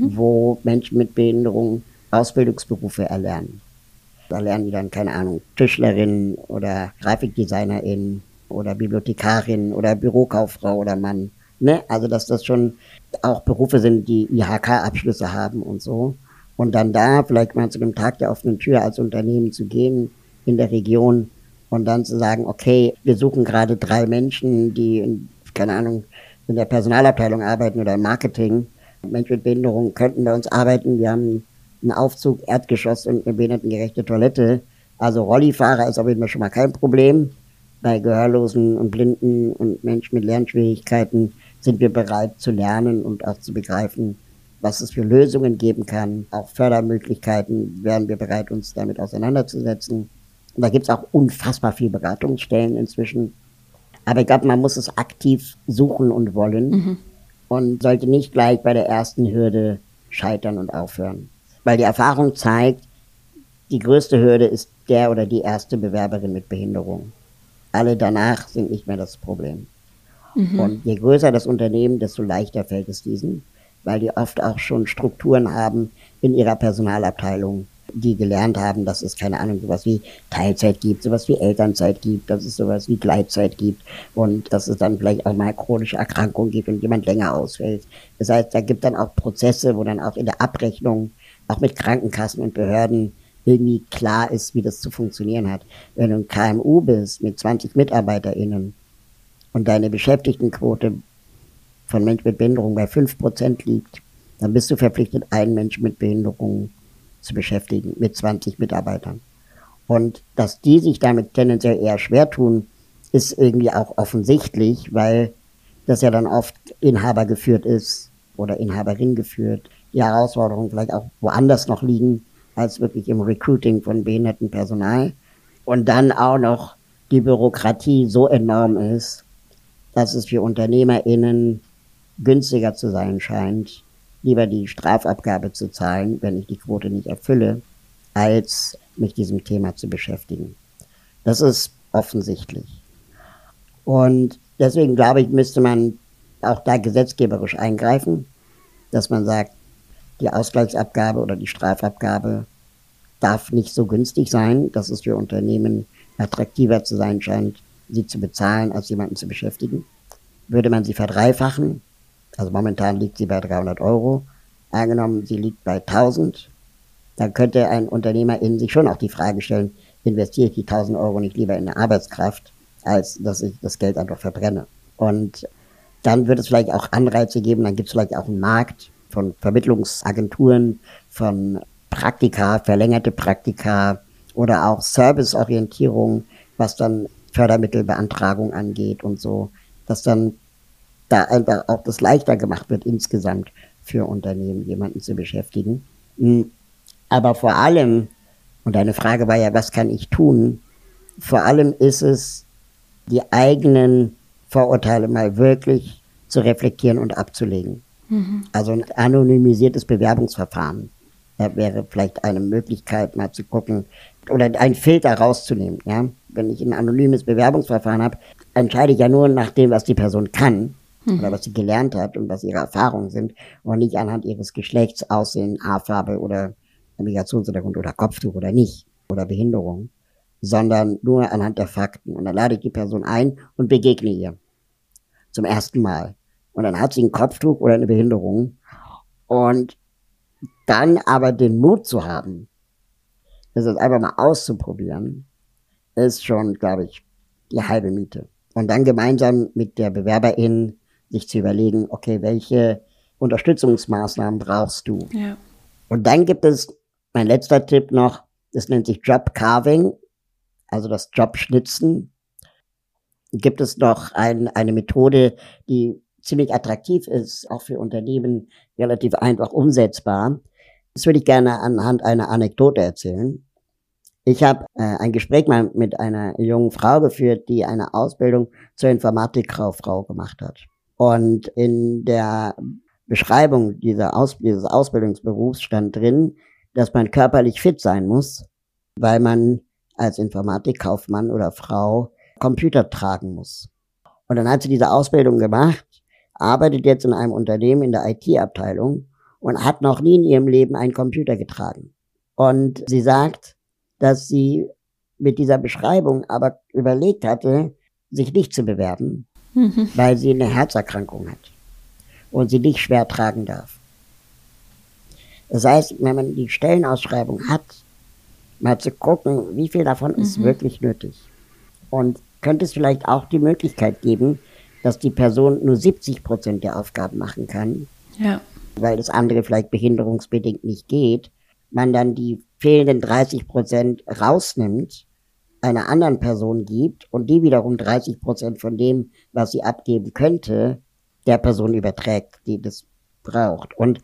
wo Menschen mit Behinderung Ausbildungsberufe erlernen. Da lernen die dann, keine Ahnung, Tischlerin oder Grafikdesignerin oder Bibliothekarin oder Bürokauffrau oder Mann. Ne? Also, dass das schon auch Berufe sind, die IHK-Abschlüsse haben und so. Und dann da vielleicht mal zu dem Tag der offenen Tür als Unternehmen zu gehen in der Region und dann zu sagen, okay, wir suchen gerade 3 Menschen, die, keine Ahnung, in der Personalabteilung arbeiten oder im Marketing. Menschen mit Behinderung könnten bei uns arbeiten. Wir haben einen Aufzug, Erdgeschoss und eine behindertengerechte Toilette. Also Rollifahrer ist auf jeden Fall schon mal kein Problem. Bei Gehörlosen und Blinden und Menschen mit Lernschwierigkeiten sind wir bereit zu lernen und auch zu begreifen, was es für Lösungen geben kann. Auch Fördermöglichkeiten wären wir bereit, uns damit auseinanderzusetzen. Und da gibt es auch unfassbar viele Beratungsstellen inzwischen. Aber ich glaube, man muss es aktiv suchen und wollen und sollte nicht gleich bei der ersten Hürde scheitern und aufhören. Weil die Erfahrung zeigt, die größte Hürde ist der oder die erste Bewerberin mit Behinderung. Alle danach sind nicht mehr das Problem. Und je größer das Unternehmen, desto leichter fällt es diesen, weil die oft auch schon Strukturen haben in ihrer Personalabteilung, die gelernt haben, dass es, keine Ahnung, sowas wie Teilzeit gibt, sowas wie Elternzeit gibt, dass es sowas wie Gleitzeit gibt und dass es dann vielleicht auch mal chronische Erkrankungen gibt und jemand länger ausfällt. Das heißt, da gibt dann auch Prozesse, wo dann auch in der Abrechnung, auch mit Krankenkassen und Behörden, irgendwie klar ist, wie das zu funktionieren hat. Wenn du ein KMU bist mit 20 MitarbeiterInnen und deine Beschäftigtenquote von Menschen mit Behinderung bei 5% liegt, dann bist du verpflichtet, einen Menschen mit Behinderung zu beschäftigen mit 20 Mitarbeitern. Und dass die sich damit tendenziell eher schwer tun, ist irgendwie auch offensichtlich, weil das ja dann oft Inhaber geführt ist oder Inhaberin geführt. Die Herausforderungen vielleicht auch woanders noch liegen, als wirklich im Recruiting von behinderten Personal. Und dann auch noch die Bürokratie so enorm ist, dass es für UnternehmerInnen günstiger zu sein scheint, lieber die Strafabgabe zu zahlen, wenn ich die Quote nicht erfülle, als mich diesem Thema zu beschäftigen. Das ist offensichtlich. Und deswegen glaube ich, müsste man auch da gesetzgeberisch eingreifen, dass man sagt, die Ausgleichsabgabe oder die Strafabgabe darf nicht so günstig sein, dass es für Unternehmen attraktiver zu sein scheint, sie zu bezahlen, als jemanden zu beschäftigen. Würde man sie verdreifachen, also momentan liegt sie bei 300 €, angenommen, sie liegt bei 1000, dann könnte ein Unternehmer in sich schon auch die Frage stellen, investiere ich die 1000 € nicht lieber in eine Arbeitskraft, als dass ich das Geld einfach verbrenne. Und dann wird es vielleicht auch Anreize geben, dann gibt es vielleicht auch einen Markt von Vermittlungsagenturen, von Praktika, verlängerte Praktika oder auch Serviceorientierung, was dann Fördermittelbeantragung angeht und so, dass dann da einfach auch das leichter gemacht wird insgesamt für Unternehmen, jemanden zu beschäftigen. Aber vor allem, und deine Frage war ja, was kann ich tun? Vor allem ist es, die eigenen Vorurteile mal wirklich zu reflektieren und abzulegen. Also ein anonymisiertes Bewerbungsverfahren wäre vielleicht eine Möglichkeit, mal zu gucken oder einen Filter rauszunehmen. Ja? Wenn ich ein anonymes Bewerbungsverfahren habe, entscheide ich ja nur nach dem, was die Person kann oder was sie gelernt hat und was ihre Erfahrungen sind und nicht anhand ihres Geschlechts, Aussehen, Haarfarbe oder Migrationshintergrund oder Kopftuch oder nicht oder Behinderung, sondern nur anhand der Fakten. Und dann lade ich die Person ein und begegne ihr zum ersten Mal. Und dann hat sie ein Kopftuch oder eine Behinderung. Und dann aber den Mut zu haben, das jetzt einfach mal auszuprobieren, ist schon, glaube ich, die halbe Miete. Und dann gemeinsam mit der Bewerberin sich zu überlegen, okay, welche Unterstützungsmaßnahmen brauchst du? Ja. Und dann gibt es, mein letzter Tipp noch, das nennt sich Job Carving, also das Jobschnitzen. Gibt es noch eine Methode, die ziemlich attraktiv ist, auch für Unternehmen relativ einfach umsetzbar. Das würde ich gerne anhand einer Anekdote erzählen. Ich habe ein Gespräch mal mit einer jungen Frau geführt, die eine Ausbildung zur Informatikkauffrau gemacht hat. Und in der Beschreibung dieses Ausbildungsberufs stand drin, dass man körperlich fit sein muss, weil man als Informatikkaufmann oder Frau Computer tragen muss. Und dann hat sie diese Ausbildung gemacht, arbeitet jetzt in einem Unternehmen in der IT-Abteilung und hat noch nie in ihrem Leben einen Computer getragen. Und sie sagt, dass sie mit dieser Beschreibung aber überlegt hatte, sich nicht zu bewerben, weil sie eine Herzerkrankung hat und sie nicht schwer tragen darf. Das heißt, wenn man die Stellenausschreibung hat, mal zu gucken, wie viel davon ist wirklich nötig. Und könnte es vielleicht auch die Möglichkeit geben, dass die Person nur 70% der Aufgaben machen kann, ja, weil das andere vielleicht behinderungsbedingt nicht geht, man dann die fehlenden 30% rausnimmt, einer anderen Person gibt und die wiederum 30% von dem, was sie abgeben könnte, der Person überträgt, die das braucht. Und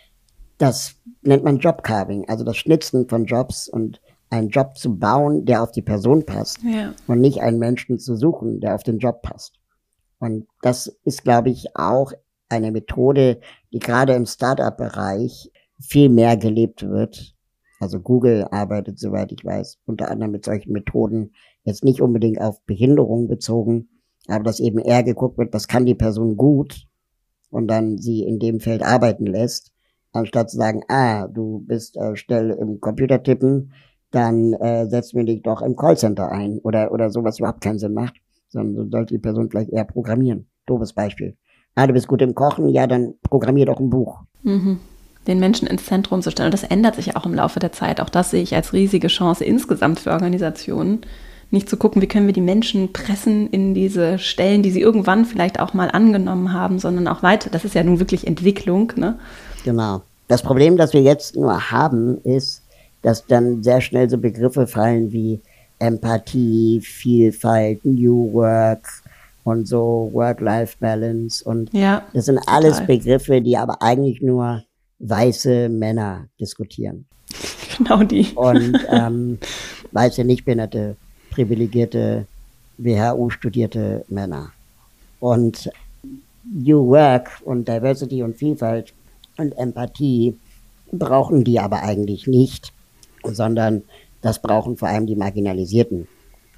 das nennt man Jobcarving, also das Schnitzen von Jobs und einen Job zu bauen, der auf die Person passt, ja, und nicht einen Menschen zu suchen, der auf den Job passt. Und das ist, glaube ich, auch eine Methode, die gerade im Startup-Bereich viel mehr gelebt wird. Also Google arbeitet, soweit ich weiß, unter anderem mit solchen Methoden, jetzt nicht unbedingt auf Behinderung bezogen, aber dass eben eher geguckt wird, was kann die Person gut und dann sie in dem Feld arbeiten lässt, anstatt zu sagen, du bist schnell im Computer tippen, dann setzen wir dich doch im Callcenter ein oder sowas überhaupt keinen Sinn macht, sondern sollte die Person vielleicht eher programmieren. Doofes Beispiel. Du bist gut im Kochen, ja, dann programmier doch ein Buch. Den Menschen ins Zentrum zu stellen. Und das ändert sich ja auch im Laufe der Zeit. Auch das sehe ich als riesige Chance insgesamt für Organisationen. Nicht zu gucken, wie können wir die Menschen pressen in diese Stellen, die sie irgendwann vielleicht auch mal angenommen haben, sondern auch weiter. Das ist ja nun wirklich Entwicklung, ne? Genau. Das Problem, das wir jetzt nur haben, ist, dass dann sehr schnell so Begriffe fallen wie Empathie, Vielfalt, New Work und so Work-Life-Balance. Und ja, das sind alles Begriffe, die aber eigentlich nur weiße Männer diskutieren. Genau die. Und weiße, nichtbehinderte, privilegierte, WHU-studierte Männer. Und New Work und Diversity und Vielfalt und Empathie brauchen die aber eigentlich nicht, sondern das brauchen vor allem die Marginalisierten.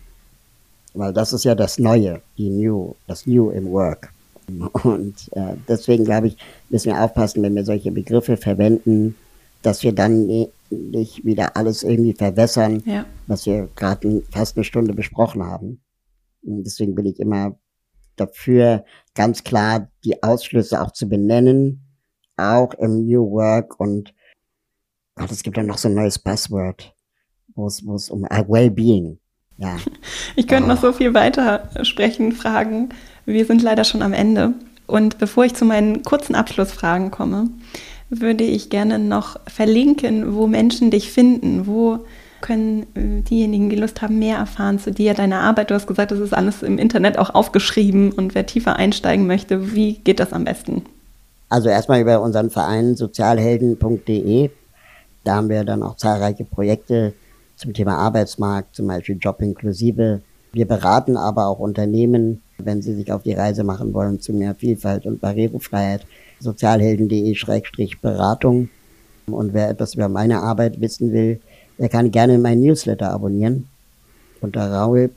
Weil das ist ja das Neue, das New im Work. Und deswegen, glaube ich, müssen wir aufpassen, wenn wir solche Begriffe verwenden, dass wir dann nicht wieder alles irgendwie verwässern, ja, was wir gerade fast eine Stunde besprochen haben. Und deswegen bin ich immer dafür, ganz klar die Ausschlüsse auch zu benennen, auch im New Work. Und es gibt dann noch so ein neues Buzzword, wo es um Wellbeing. Ja. Ich könnte noch so viel weiter sprechen, fragen. Wir sind leider schon am Ende. Und bevor ich zu meinen kurzen Abschlussfragen komme, würde ich gerne noch verlinken, wo Menschen dich finden. Wo können diejenigen, die Lust haben, mehr erfahren zu dir, deiner Arbeit? Du hast gesagt, das ist alles im Internet auch aufgeschrieben und wer tiefer einsteigen möchte, wie geht das am besten? Also erstmal über unseren Verein sozialhelden.de. Da haben wir dann auch zahlreiche Projekte zum Thema Arbeitsmarkt, zum Beispiel Job inklusive. Wir beraten aber auch Unternehmen, wenn sie sich auf die Reise machen wollen zu mehr Vielfalt und Barrierefreiheit. sozialhelden.de/Beratung. Und wer etwas über meine Arbeit wissen will, der kann gerne meinen Newsletter abonnieren unter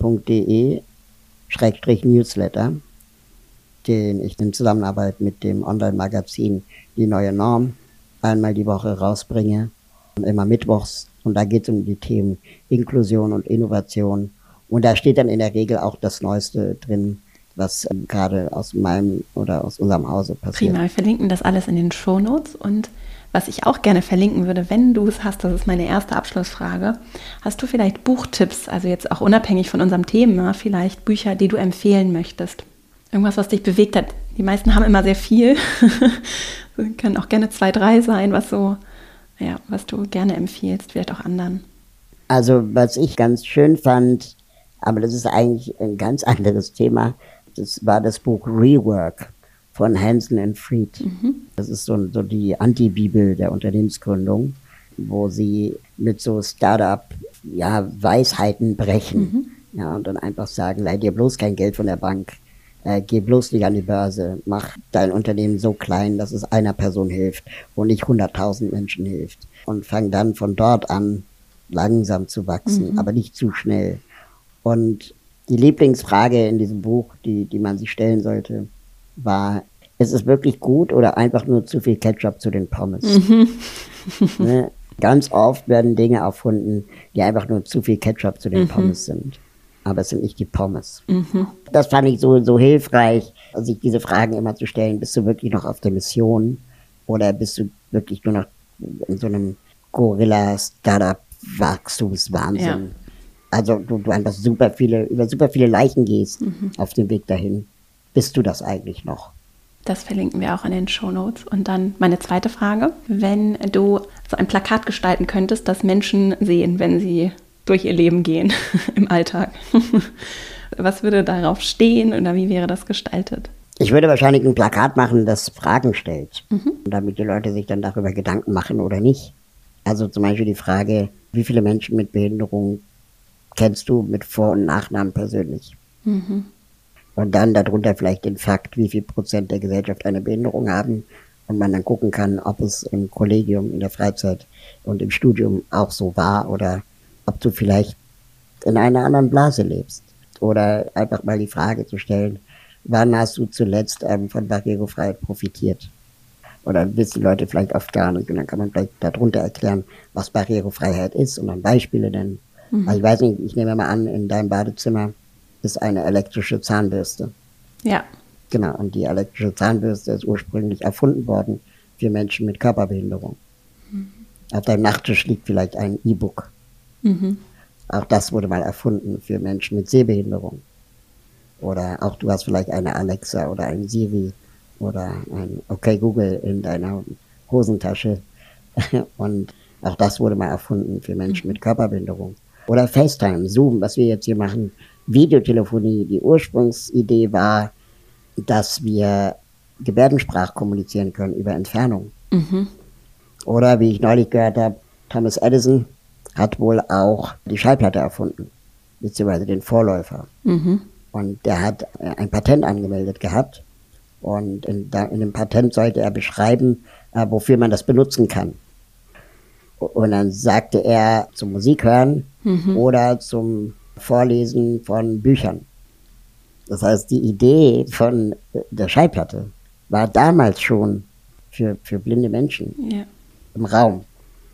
raul.de/Newsletter, den ich in Zusammenarbeit mit dem Online-Magazin Die Neue Norm einmal die Woche rausbringe, immer mittwochs. Und da geht es um die Themen Inklusion und Innovation. Und da steht dann in der Regel auch das Neueste drin, was gerade aus meinem oder aus unserem Hause passiert. Prima, wir verlinken das alles in den Shownotes. Und was ich auch gerne verlinken würde, wenn du es hast, das ist meine erste Abschlussfrage, hast du vielleicht Buchtipps, also jetzt auch unabhängig von unserem Thema, vielleicht Bücher, die du empfehlen möchtest? Irgendwas, was dich bewegt hat. Die meisten haben immer sehr viel. Können auch gerne 2, 3 sein, was du gerne empfiehlst, vielleicht auch anderen. Also was ich ganz schön fand, aber das ist eigentlich ein ganz anderes Thema, das war das Buch Rework von Hansen and Fried. Das ist so die Anti-Bibel der Unternehmensgründung, wo sie mit so Start-up-Weisheiten brechen. Ja, und dann einfach sagen, leih dir bloß kein Geld von der Bank. Geh bloß nicht an die Börse, mach dein Unternehmen so klein, dass es einer Person hilft und nicht 100.000 Menschen hilft. Und fang dann von dort an, langsam zu wachsen, aber nicht zu schnell. Und die Lieblingsfrage in diesem Buch, die man sich stellen sollte, war, ist es wirklich gut oder einfach nur zu viel Ketchup zu den Pommes? Ne? Ganz oft werden Dinge erfunden, die einfach nur zu viel Ketchup zu den Pommes sind. Aber es sind nicht die Pommes. Das fand ich so hilfreich, sich diese Fragen immer zu stellen. Bist du wirklich noch auf der Mission? Oder bist du wirklich nur noch in so einem Gorilla-Startup-Wachstumswahnsinn? Ja. Also du einfach über super viele Leichen gehst auf dem Weg dahin. Bist du das eigentlich noch? Das verlinken wir auch in den Shownotes. Und dann meine zweite Frage. Wenn du so ein Plakat gestalten könntest, das Menschen sehen, wenn sie durch ihr Leben gehen im Alltag. Was würde darauf stehen oder wie wäre das gestaltet? Ich würde wahrscheinlich ein Plakat machen, das Fragen stellt, damit die Leute sich dann darüber Gedanken machen oder nicht. Also zum Beispiel die Frage, wie viele Menschen mit Behinderung kennst du mit Vor- und Nachnamen persönlich? Und dann darunter vielleicht den Fakt, wie viel Prozent der Gesellschaft eine Behinderung haben und man dann gucken kann, ob es im Kollegium, in der Freizeit und im Studium auch so war oder ob du vielleicht in einer anderen Blase lebst. Oder einfach mal die Frage zu stellen, wann hast du zuletzt von Barrierefreiheit profitiert? Oder wissen Leute vielleicht oft gar nicht. Und dann kann man vielleicht darunter erklären, was Barrierefreiheit ist und dann Beispiele nennen. Also ich weiß nicht, ich nehme mal an, in deinem Badezimmer ist eine elektrische Zahnbürste. Ja. Genau, und die elektrische Zahnbürste ist ursprünglich erfunden worden für Menschen mit Körperbehinderung. Auf deinem Nachttisch liegt vielleicht ein E-Book. Auch das wurde mal erfunden für Menschen mit Sehbehinderung. Oder auch du hast vielleicht eine Alexa oder ein Siri oder ein Okay Google in deiner Hosentasche. Und auch das wurde mal erfunden für Menschen mit Körperbehinderung. Oder FaceTime, Zoom, was wir jetzt hier machen, Videotelefonie. Die Ursprungsidee war, dass wir Gebärdensprache kommunizieren können über Entfernung. Oder wie ich neulich gehört habe, Thomas Edison hat wohl auch die Schallplatte erfunden, beziehungsweise den Vorläufer. Und der hat ein Patent angemeldet gehabt. Und in dem Patent sollte er beschreiben, wofür man das benutzen kann. Und dann sagte er zum Musik hören oder zum Vorlesen von Büchern. Das heißt, die Idee von der Schallplatte war damals schon für blinde Menschen im Raum.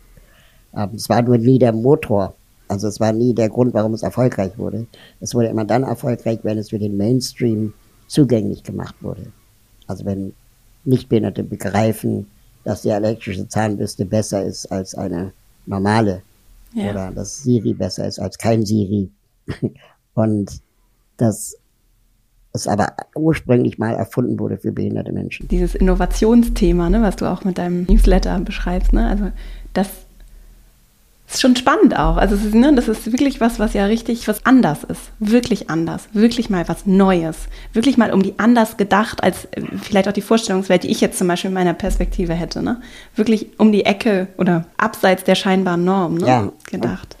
Es war nur nie der Motor. Also es war nie der Grund, warum es erfolgreich wurde. Es wurde immer dann erfolgreich, wenn es für den Mainstream zugänglich gemacht wurde. Also wenn Nichtbehinderte begreifen, dass die elektrische Zahnbürste besser ist als eine normale. Oder dass Siri besser ist als kein Siri. Und dass es aber ursprünglich mal erfunden wurde für behinderte Menschen. Dieses Innovationsthema, ne, was du auch mit deinem Newsletter beschreibst, ne? Also das ist schon spannend auch. Also das ist wirklich was ja richtig was anders ist. Wirklich anders. Wirklich mal was Neues. Wirklich mal irgendwie anders gedacht, als vielleicht auch die Vorstellungswelt, die ich jetzt zum Beispiel in meiner Perspektive hätte. Ne? Wirklich um die Ecke oder abseits der scheinbaren Norm, ne? Ja. Gedacht.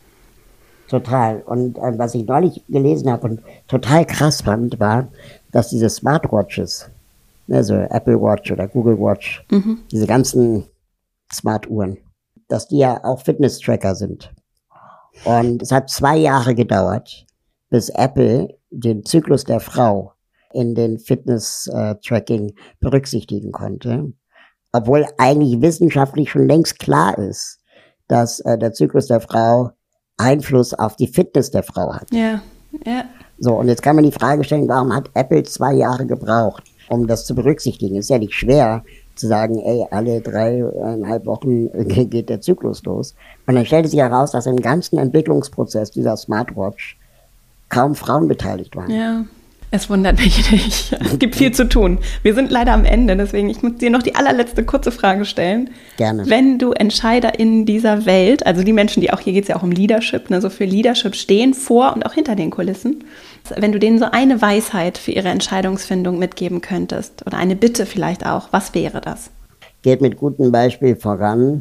Total. Und was ich neulich gelesen habe und total krass fand, war, dass diese Smartwatches, also Apple Watch oder Google Watch, diese ganzen Smartuhren, dass die ja auch Fitness-Tracker sind. Und es hat 2 Jahre gedauert, bis Apple den Zyklus der Frau in den Fitness-Tracking berücksichtigen konnte. Obwohl eigentlich wissenschaftlich schon längst klar ist, dass der Zyklus der Frau Einfluss auf die Fitness der Frau hat. Ja, ja. So, und jetzt kann man die Frage stellen, warum hat Apple 2 Jahre gebraucht, um das zu berücksichtigen? Ist ja nicht schwer zu sagen, alle 3,5 Wochen geht der Zyklus los. Und dann stellte sich heraus, dass im ganzen Entwicklungsprozess dieser Smartwatch kaum Frauen beteiligt waren. Ja, es wundert mich nicht. Es gibt viel zu tun. Wir sind leider am Ende, deswegen ich muss dir noch die allerletzte kurze Frage stellen. Gerne. Wenn du Entscheider in dieser Welt, also die Menschen, die auch, hier geht es ja auch um Leadership, ne, so für Leadership stehen, vor und auch hinter den Kulissen, wenn du denen so eine Weisheit für ihre Entscheidungsfindung mitgeben könntest oder eine Bitte vielleicht auch, was wäre das? Geht mit gutem Beispiel voran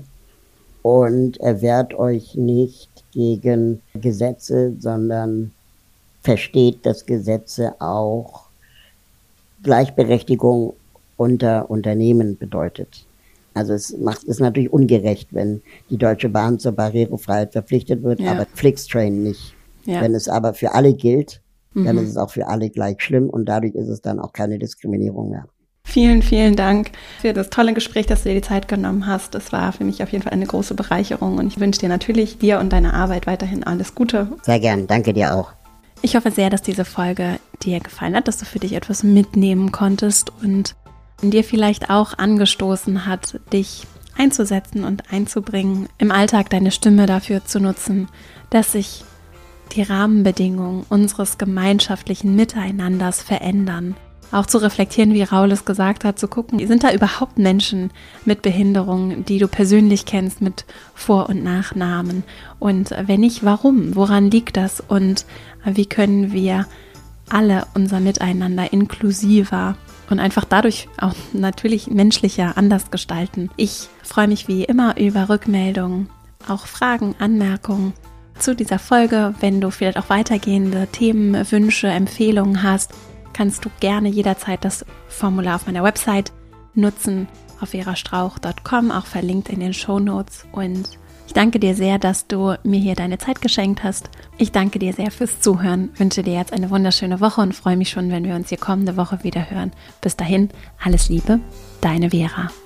und wehrt euch nicht gegen Gesetze, sondern versteht, dass Gesetze auch Gleichberechtigung unter Unternehmen bedeutet. Also es ist natürlich ungerecht, wenn die Deutsche Bahn zur Barrierefreiheit verpflichtet wird, aber Flixtrain nicht. Ja. Wenn es aber für alle gilt, dann ist es auch für alle gleich schlimm und dadurch ist es dann auch keine Diskriminierung mehr. Vielen, vielen Dank für das tolle Gespräch, dass du dir die Zeit genommen hast. Das war für mich auf jeden Fall eine große Bereicherung und ich wünsche dir natürlich, dir und deiner Arbeit weiterhin alles Gute. Sehr gern, danke dir auch. Ich hoffe sehr, dass diese Folge dir gefallen hat, dass du für dich etwas mitnehmen konntest und dir vielleicht auch angestoßen hat, dich einzusetzen und einzubringen, im Alltag deine Stimme dafür zu nutzen, dass sich die Rahmenbedingungen unseres gemeinschaftlichen Miteinanders verändern. Auch zu reflektieren, wie Raul es gesagt hat, zu gucken, sind da überhaupt Menschen mit Behinderungen, die du persönlich kennst, mit Vor- und Nachnamen? Und wenn nicht, warum? Woran liegt das? Und wie können wir alle unser Miteinander inklusiver und einfach dadurch auch natürlich menschlicher anders gestalten? Ich freue mich wie immer über Rückmeldungen, auch Fragen, Anmerkungen zu dieser Folge. Wenn du vielleicht auch weitergehende Themen, Wünsche, Empfehlungen hast, kannst du gerne jederzeit das Formular auf meiner Website nutzen, auf verastrauch.com, auch verlinkt in den Shownotes. Und ich danke dir sehr, dass du mir hier deine Zeit geschenkt hast. Ich danke dir sehr fürs Zuhören, wünsche dir jetzt eine wunderschöne Woche und freue mich schon, wenn wir uns hier kommende Woche wieder hören. Bis dahin, alles Liebe, deine Vera.